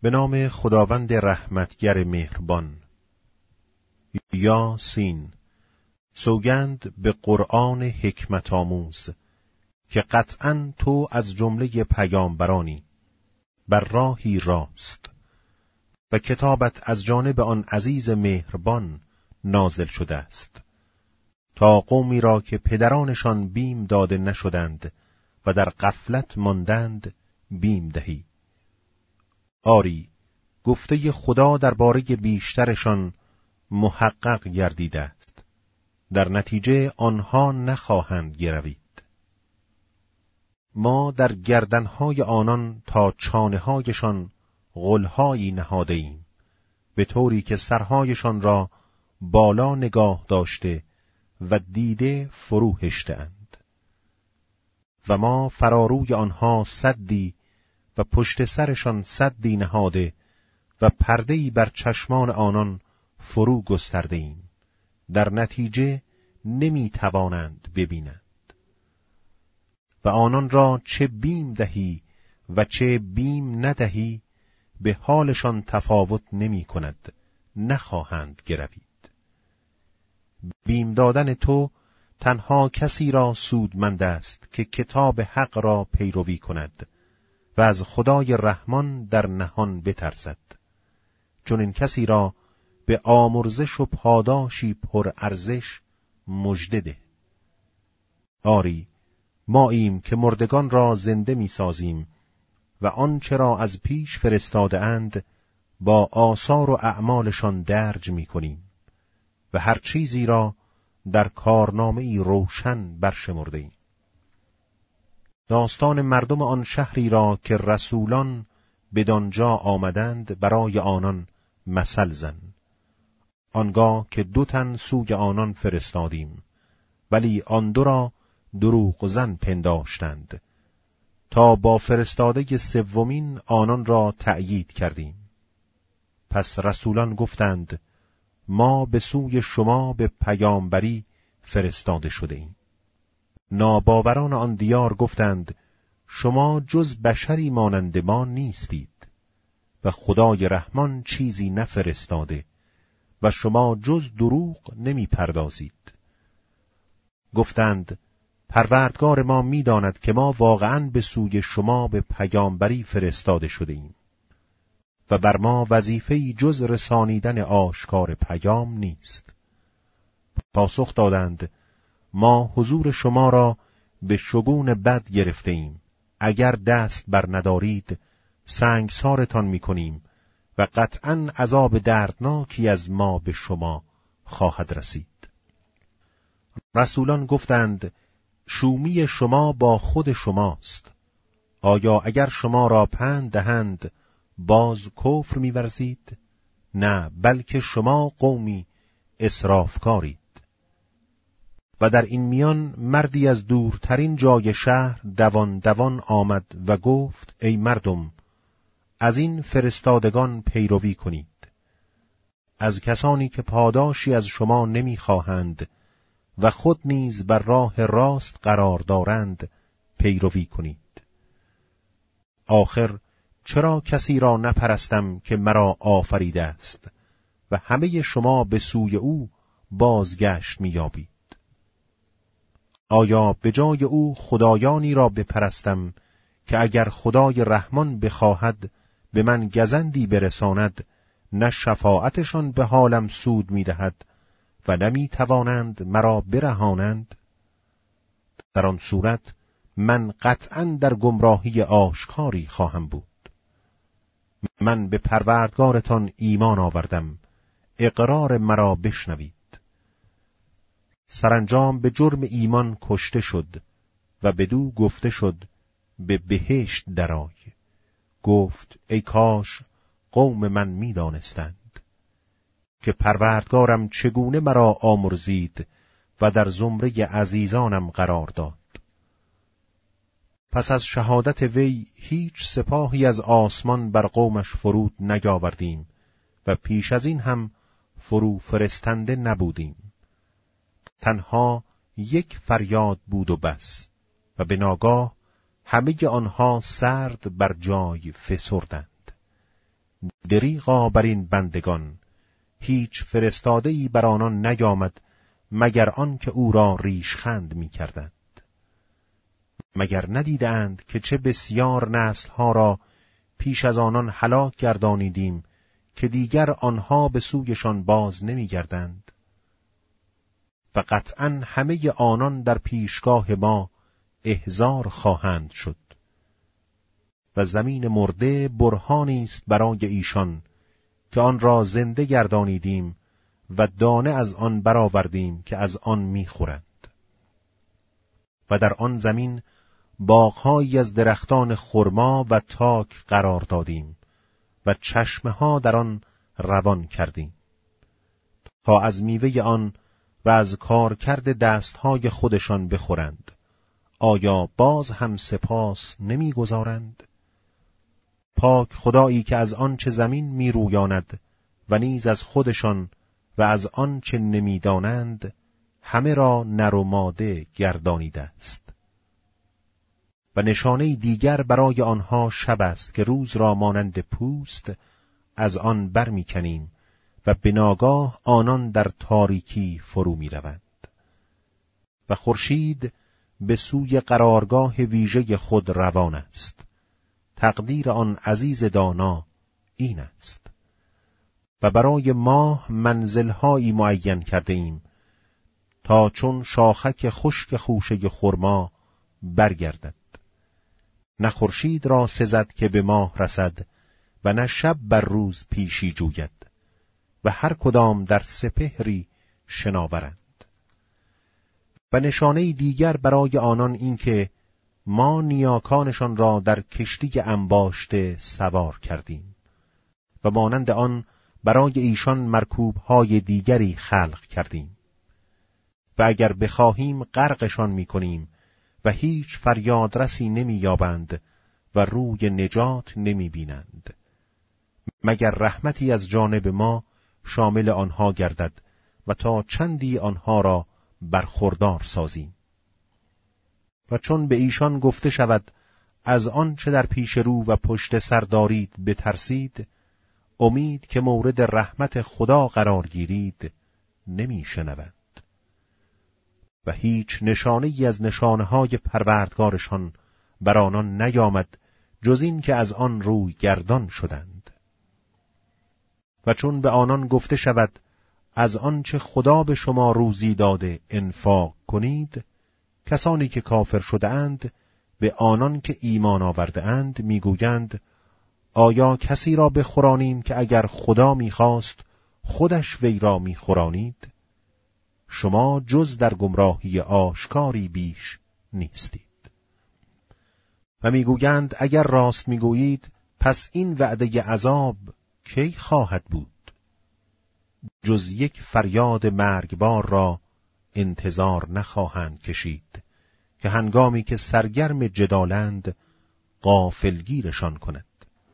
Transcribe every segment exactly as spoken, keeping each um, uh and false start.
به نام خداوند رحمتگر مهربان. یاسین. سوگند به قرآن حکمت آموز که قطعاً تو از جمله پیامبرانی بر راهی راست و کتابت از جانب آن عزیز مهربان نازل شده است تا قومی را که پدرانشان بیم داده نشدند و در غفلت ماندند بیم دهی. آری، گفته خدا درباره بیشترشان محقق گردیده است، در نتیجه آنها نخواهند گروید. ما در گردنهای آنان تا چانه‌هایشان غلهایی نهاده ایم، به طوری که سرهایشان را بالا نگاه داشته و دیده فرو هشته‌اند. و ما فراروی آنها سدی و پشت سرشان سدی نهاده و پرده‌ای بر چشمان آنان فرو گسترده ایم، در نتیجه نمی توانند ببینند. و آنان را چه بیم دهی و چه بیم ندهی به حالشان تفاوت نمی کند، نخواهند گروید. بیم دادن تو تنها کسی را سودمند است که کتاب حق را پیروی کند و از خدای رحمان در نهان بترسد، چون این کسی را به آمرزش و پاداشی پر ارزش مژده ده. آری، ماییم که مردگان را زنده می سازیم و آنچه را از پیش فرستاده اند با آثار و اعمالشان درج می کنیم و هر چیزی را در کارنامه‌ای روشن برشمرده ایم. داستان مردم آن شهری را که رسولان بدانجا آمدند برای آنان مثل زن. آنگاه که دو تن سوی آنان فرستادیم، ولی آن دو را دروغ زن پنداشتند، تا با فرستاده سومین آنان را تأیید کردیم. پس رسولان گفتند ما به سوی شما به پیامبری فرستاده شده ایم. ناباوران آن دیار گفتند شما جز بشری مانند ما نیستید و خدای رحمان چیزی نفرستاده و شما جز دروغ نمی پردازید. گفتند پروردگار ما می داند که ما واقعاً به سوی شما به پیامبری فرستاده شده ایم و بر ما وظیفه‌ای جز رسانیدن آشکار پیام نیست. پاسخ دادند ما حضور شما را به شگون بد گرفته ایم، اگر دست بر ندارید سنگسارتان می کنیم و قطعاً عذاب دردناکی از ما به شما خواهد رسید. رسولان گفتند شومی شما با خود شماست. آیا اگر شما را پند دهند باز کفر می‌ورزید؟ نه، بلکه شما قومی اسرافکارید. و در این میان مردی از دورترین جای شهر دوان دوان آمد و گفت ای مردم، از این فرستادگان پیروی کنید. از کسانی که پاداشی از شما نمی‌خواهند و خود نیز بر راه راست قرار دارند پیروی کنید. آخر چرا کسی را نپرستم که مرا آفریده است و همه شما به سوی او بازگشت می‌یابید؟ آیا به جای او خدایانی را بپرستم که اگر خدای رحمان بخواهد به من گزندی برساند نه شفاعتشان به حالم سود می‌دهد و نمی توانند مرا برهانند؟ در آن صورت من قطعاً در گمراهی آشکاری خواهم بود. من به پروردگارتان ایمان آوردم، اقرار مرا بشنوید. سرانجام به جرم ایمان کشته شد و بدو گفته شد به بهشت درآی. گفت ای کاش قوم من می دانستند که پروردگارم چگونه مرا آمرزید و در زمره عزیزانم قرار داد. پس از شهادت وی هیچ سپاهی از آسمان بر قومش فرود نیاوردیم و پیش از این هم فرو فرستنده نبودیم. تنها یک فریاد بود و بس و به ناگاه همه آنها سرد بر جای فسردند. دریغا بر این بندگان، هیچ فرستاده‌ای بر آنان نیامد مگر آن که او را ریشخند می کردند. مگر ندیدند که چه بسیار نسلها را پیش از آنان هلاک گردانیدیم که دیگر آنها به سویشان باز نمی گردند؟ و قطعاً همه آنان در پیشگاه ما احضار خواهند شد و زمین مرده برهانی است برای ایشان که آن را زنده گردانیدیم و دانه از آن برآوردیم که از آن می‌خورند. و در آن زمین باغ‌هایی از درختان خرما و تاک قرار دادیم و چشمه‌ها در آن روان کردیم تا از میوه آن و از کارکرد دستهای خودشان بخورند. آیا باز هم سپاس نمی‌گزارند؟ پاک خدایی که از آن چه زمین می‌رویاند و نیز از خودشان و از آن چه نمی‌دانند همه را نر و ماده گردانیده است. و نشانه دیگر برای آنها شب است که روز را مانند پوست از آن برمی‌کنیم و به ناگاه آنان در تاریکی فرو می‌روند. و خورشید به سوی قرارگاه ویژه خود روان است. تقدیر آن عزیز دانا این است. و برای ماه منزل‌هایی معین کرده ایم تا چون شاخک خشک خوشه خرما برگردد. نه خورشید را سزد که به ماه رسد و نه شب بر روز پیشی جوید و هر کدام در سپهری شناورند. و نشانه دیگر برای آنان این که ما نیاکانشان را در کشتی انباشته سوار کردیم و مانند آن برای ایشان مرکوب‌های دیگری خلق کردیم و اگر بخواهیم غرقشان می‌کنیم و هیچ فریادرسی نمی‌یابند و روی نجات نمی‌بینند مگر رحمتی از جانب ما شامل آنها گردد و تا چندی آنها را برخوردار سازیم. و چون به ایشان گفته شود از آن چه در پیش رو و پشت سر دارید بترسید، امید که مورد رحمت خدا قرار گیرید نمی شنوند. و هیچ نشانه‌ای از نشانه‌های پروردگارشان بر آنان نیامد جز این که از آن روی گردان شدند. و چون به آنان گفته شود از آن چه خدا به شما روزی داده انفاق کنید، کسانی که کافر شده اند به آنان که ایمان آورده اند میگویند آیا کسی را بخورانیم که اگر خدا میخواست خودش وی را میخورانید؟ شما جز در گمراهی آشکاری بیش نیستید. و میگویند اگر راست میگویید پس این وعده عذاب کی خواهد بود؟ جز یک فریاد مرگبار را انتظار نخواهند کشید که هنگامی که سرگرم جدالند غافلگیرشان کند.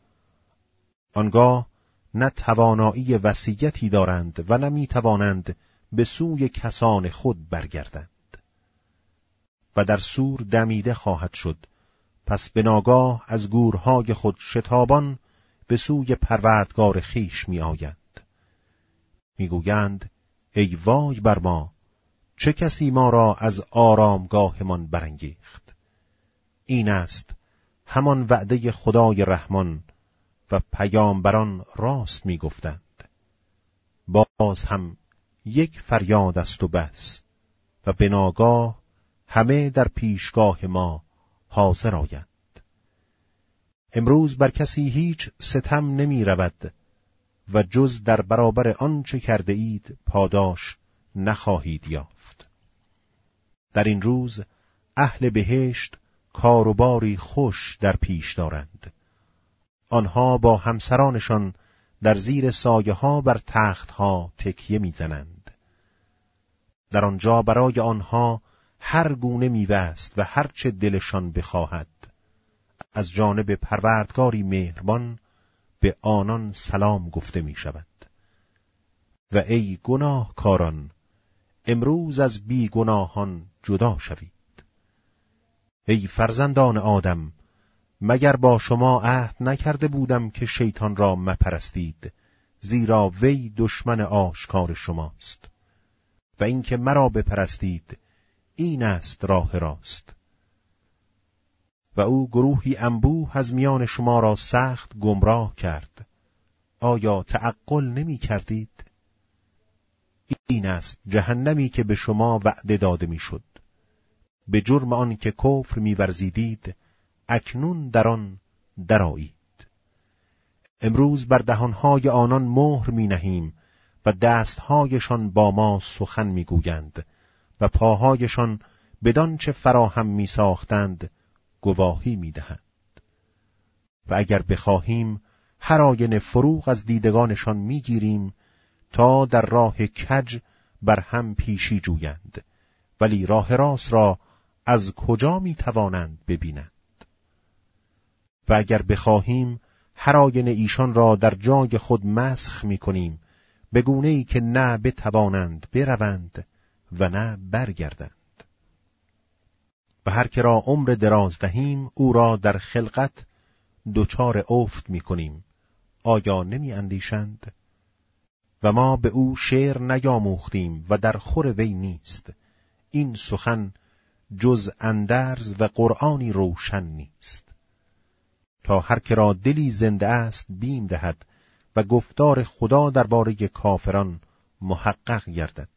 آنگاه نه توانایی وصیتی دارند و نه میتوانند به سوی کسان خود برگردند. و در سور دمیده خواهد شد، پس به ناگاه از گورهای خود شتابان به سوی پروردگار خیش می آیند. می گویند ای وای بر ما، چه کسی ما را از آرامگاهمان برانگیخت؟ این است همان وعده خدای رحمان و پیامبران راست می گفتند. باز هم یک فریاد است و بس و به ناگاه همه در پیشگاه ما حاضر آیند. امروز بر کسی هیچ ستم نمی رود و جز در برابر آنچه کرده اید پاداش نخواهید یافت. در این روز اهل بهشت کار و باری خوش در پیش دارند. آنها با همسرانشان در زیر سایه ها بر تخت ها تکیه میزنند. در آنجا برای آنها هر گونه میوه است و هر چه دلشان بخواهد. از جانب پروردگاری مهربان به آنان سلام گفته می شود. و ای گناهکاران، امروز از بی گناهان جدا شوید. ای فرزندان آدم، مگر با شما عهد نکرده بودم که شیطان را مپرستید، زیرا وی دشمن آشکار شماست، و اینکه مرا بپرستید این است راه راست. و او گروهی انبوه از میان شما را سخت گمراه کرد. آیا تعقل نمی کردید؟ این است جهنمی که به شما وعده داده می شد. به جرم آن که کفر می ورزیدید، اکنون در آن درآیید. امروز بر دهانهای آنان مهر می نهیم و دستهایشان با ما سخن می گویند و پاهایشان بدان چه فراهم می ساختند گواهی می دهند. و اگر بخواهیم هر آینه فروغ از دیدگانشان می گیریم تا در راه کج بر هم پیشی جویند، ولی راه راست را از کجا می توانند ببینند؟ و اگر بخواهیم هر آینه ایشان را در جای خود مسخ می کنیم، به گونه‌ای که نه بتوانند بروند و نه برگردند. و هر که را عمر دراز دهیم او را در خلقت دچار افت می کنیم. آیا نمی اندیشند؟ و ما به او شعر نیاموختیم و در خور وی نیست. این سخن جز اندرز و قرآنی روشن نیست. تا هر که را دلی زنده است بیم دهد و گفتار خدا درباره کافران محقق گردد.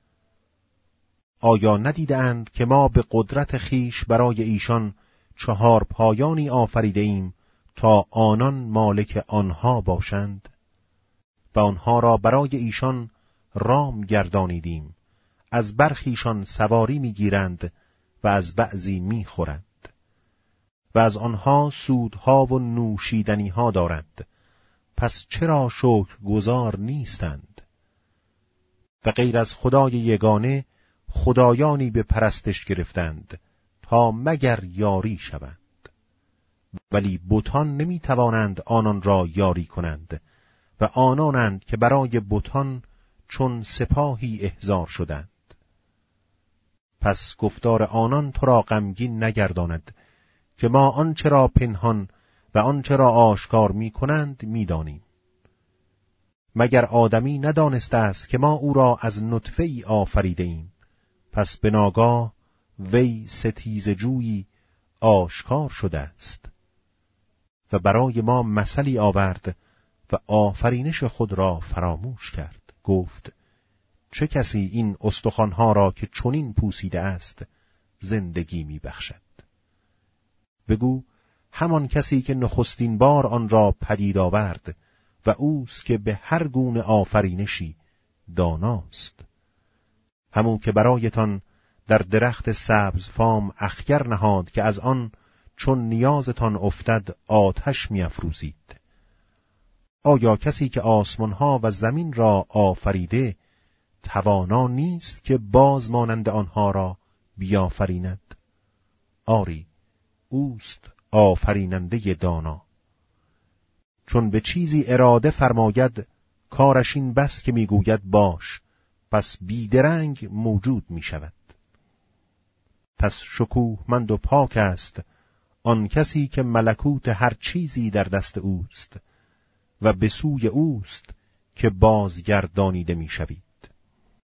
آیا ندیدند که ما به قدرت خیش برای ایشان چهار پایانی آفریده ایم تا آنان مالک آنها باشند و آنها را برای ایشان رام گردانیدیم، از برخیشان سواری میگیرند و از بعضی میخورند و از آنها سودها و نوشیدنیها دارند، پس چرا شکر گزار نیستند؟ و غیر از خدای یگانه خدایانی به پرستش گرفتند تا مگر یاری شوند، ولی بتان نمی توانند آنان را یاری کنند و آنانند که برای بتان چون سپاهی احضار شدند. پس گفتار آنان تو را غمگین نگرداند که ما آنچه را پنهان و آنچه را آشکار می کنند می دانیم. مگر آدمی ندانسته است که ما او را از نطفه ای آفریده ایم، پس به ناگاه وی ستیزه جویی آشکار شده است. و برای ما مثلی آورد و آفرینش خود را فراموش کرد. گفت چه کسی این استخوانها را که چنین پوسیده است زندگی می بخشد؟ بگو همان کسی که نخستین بار آن را پدید آورد و اوست که به هر گونه آفرینشی داناست. همون که برایتان در درخت سبز فام اخگر نهاد که از آن چون نیازتان افتد آتش می افروزید. آیا کسی که آسمانها و زمین را آفریده توانا نیست که باز مانند آنها را بیافریند؟ آری، اوست آفریننده دانا. چون به چیزی اراده فرماید کارش این بس که میگوید باش، پس بیدرنگ موجود می شود. پس شکوهمند و پاک است آن کسی که ملکوت هر چیزی در دست اوست و به سوی اوست که بازگردانیده می شوید.